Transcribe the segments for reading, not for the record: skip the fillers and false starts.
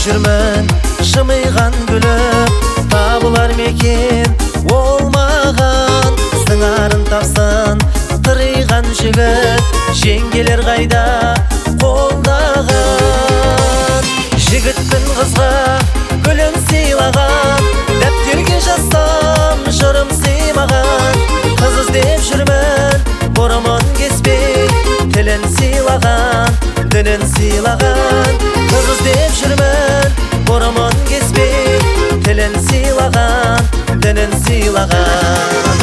жүрмін жымиған күліп, табылар мекен ол маған. Сыңарын тапсын тыриған жігіт, жеңгелер қайда қолдаған. Жігітпін қызға гүлін сыйлаған, дәптерге жазсам жырым сыймаған. Қыз іздеп жүрмін бұрымын кеспей, тілін сыйлаған, дінін сыйлаған. Қыз іздеп жүрмін бұрымын кеспей, тілін сыйлаған, дінін сыйлаған.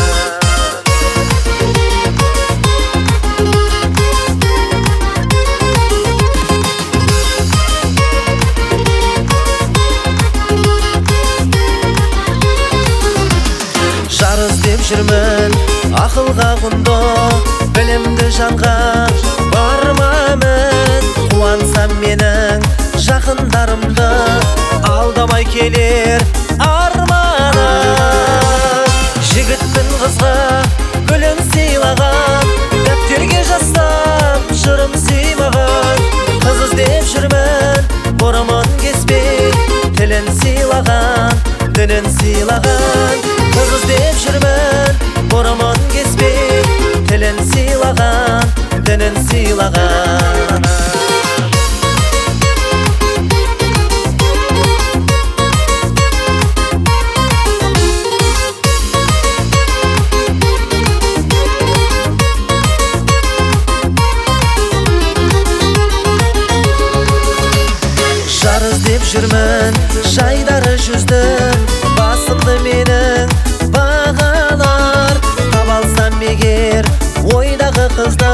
Жар іздеп жүрмін ақылға құнды, білімді жанға бармамын. Қуансам менің жақындарымды, алдамай келер арманым. Жігітпін қызға гүлін сыйлаған, дәптерге жазсам жырым сыймаған. Қыз іздеп жүрмін бұрымын кеспей, тілін сыйлаған, дінін сыйлаған. Қыз іздеп жүрмін бұрымын кеспей, тілін сыйлаған, дінін сыйлаған. Жар іздеп жүрмін жайдары жүзді, басымды менің бағалар. Таба алсам егер ойдағы қызды,